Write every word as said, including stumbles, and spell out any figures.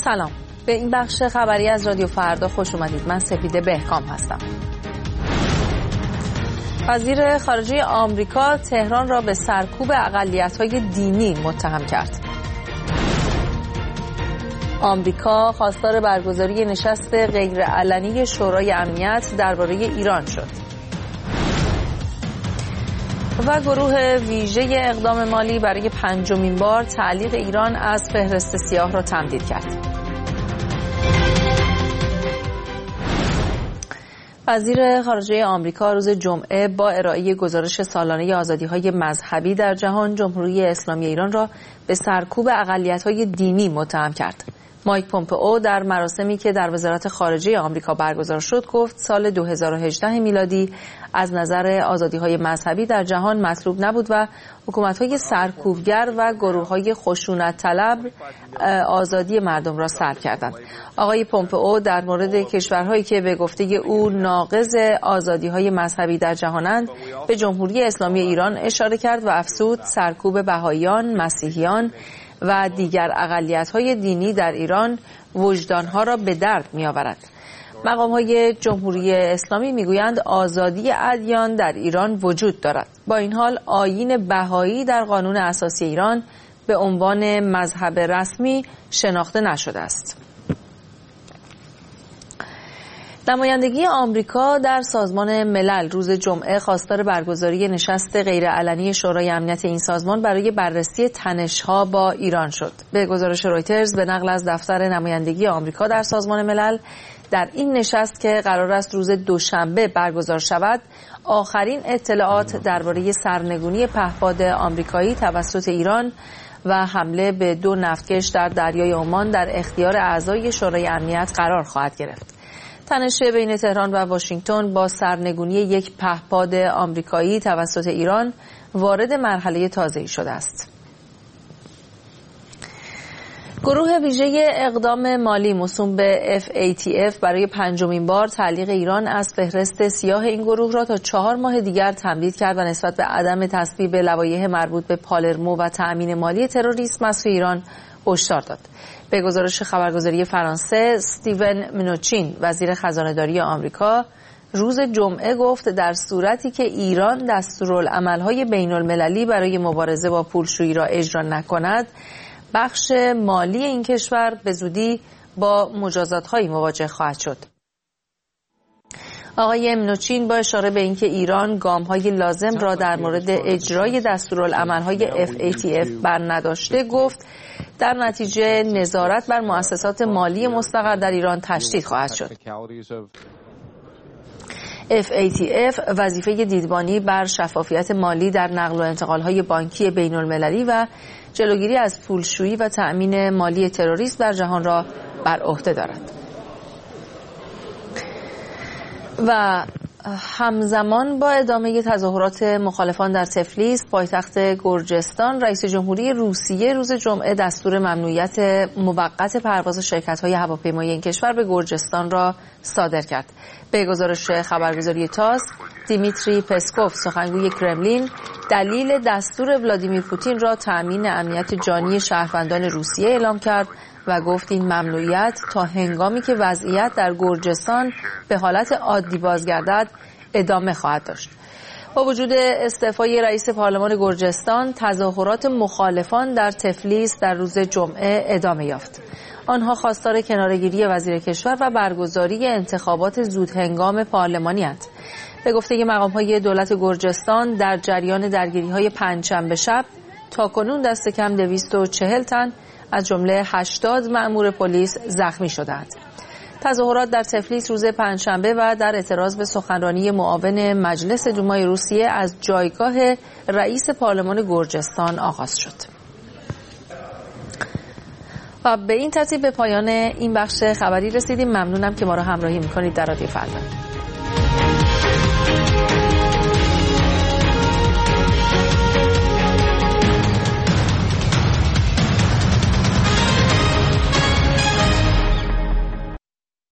سلام، به این بخش خبری از رادیو فردا خوش اومدید. من سپیده بهکام هستم. وزیر خارجه آمریکا تهران را به سرکوب اقلیت‌های دینی متهم کرد. آمریکا خواستار برگزاری نشست غیرعلنی شورای امنیت درباره ایران شد. و گروه ویژه اقدام مالی برای پنجمین بار تعلیق ایران از فهرست سیاه را تمدید کرد. وزیر خارجه آمریکا روز جمعه با ارائه گزارش سالانه آزادی‌های مذهبی در جهان، جمهوری اسلامی ایران را به سرکوب اقلیت‌های دینی متهم کرد. مایک پومپئو در مراسمی که در وزارت خارجه آمریکا برگزار شد گفت سال دو هزار و هجده میلادی از نظر آزادی‌های مذهبی در جهان مطلوب نبود و حکومت‌های سرکوبگر و گروه‌های خشونت طلب آزادی مردم را سلب کردند. آقای پومپئو در مورد کشورهایی که به گفته او ناقض آزادی‌های مذهبی در جهانند به جمهوری اسلامی ایران اشاره کرد و افزود سرکوب بهائیان، مسیحیان و دیگر اقلیت‌های دینی در ایران وجدان‌ها را به درد می‌آورد. مقام‌های جمهوری اسلامی می‌گویند آزادی ادیان در ایران وجود دارد. با این حال آیین بهایی در قانون اساسی ایران به عنوان مذهب رسمی شناخته نشده است. نمایندگی آمریکا در سازمان ملل روز جمعه خواستار برگزاری نشست غیرعلنی شورای امنیت این سازمان برای بررسی تنش‌ها با ایران شد. به گزارش رویترز به نقل از دفتر نمایندگی آمریکا در سازمان ملل، در این نشست که قرار است روز دوشنبه برگزار شود، آخرین اطلاعات درباره سرنگونی پهپاد آمریکایی توسط ایران و حمله به دو نفتکش در دریای عمان در اختیار اعضای شورای امنیت قرار خواهد گرفت. تنش بین تهران و واشنگتن با سرنگونی یک پهپاد آمریکایی توسط ایران وارد مرحله تازه‌ای شده است. گروه ویژه اقدام مالی موسوم به اف ای تی اف برای پنجمین بار تعلیق ایران از فهرست سیاه این گروه را تا چهار ماه دیگر تمدید کرد و نسبت به عدم تصویب لوایح مربوط به پالرمو و تأمین مالی تروریسم از ایران هشدار داد. به گزارش خبرگزاری فرانسه، استیون منوچین وزیر خزانه‌داری آمریکا روز جمعه گفت در صورتی که ایران دستورالعمل‌های بین‌المللی برای مبارزه با پولشویی را اجرا نکند، بخش مالی این کشور به زودی با مجازات‌هایی مواجه خواهد شد. آقای منوچین با اشاره به اینکه ایران گام‌های لازم را در مورد اجرای دستورالعمل‌های اف ای تی اف برنداشته گفت در نتیجه نظارت بر مؤسسات مالی مستقر در ایران تشدید خواهد شد. اف ای تی اف وظیفه دیدبانی بر شفافیت مالی در نقل و انتقال‌های بانکی بین‌المللی و جلوگیری از پولشویی و تأمین مالی تروریسم در جهان را بر عهده دارد. و همزمان با ادامه تظاهرات مخالفان در تفلیس، پایتخت گرجستان، رئیس جمهوری روسیه روز جمعه دستور ممنوعیت موقت پرواز شرکت‌های هواپیمایی این کشور به گرجستان را صادر کرد. به گزارش خبرگزاری تاس، دیمیتری پسکوف سخنگوی کرملین دلیل دستور ولادیمیر پوتین را تأمین امنیت جانی شهروندان روسیه اعلام کرد و گفت این ممنوعیت تا هنگامی که وضعیت در گرجستان به حالت عادی بازگردد ادامه خواهد داشت. با وجود استعفای رئیس پارلمان گرجستان، تظاهرات مخالفان در تفلیس در روز جمعه ادامه یافت. آنها خواستار کناره‌گیری وزیر کشور و برگزاری انتخابات زودهنگام پارلمانی اند. به گفته مقام‌های دولت گرجستان در جریان درگیری‌های پنجشنبه شب تاکنون دست کم دویست و چهل تن از جمله هشتاد مأمور پلیس زخمی شدند. تظاهرات در تفلیس روز پنجشنبه و در اعتراض به سخنرانی معاون مجلس دومای روسیه از جایگاه رئیس پارلمان گرجستان آغاز شد. و به این ترتیب به پایان این بخش خبری رسیدیم. ممنونم که ما را همراهی می‌کنید در رادیو فردا.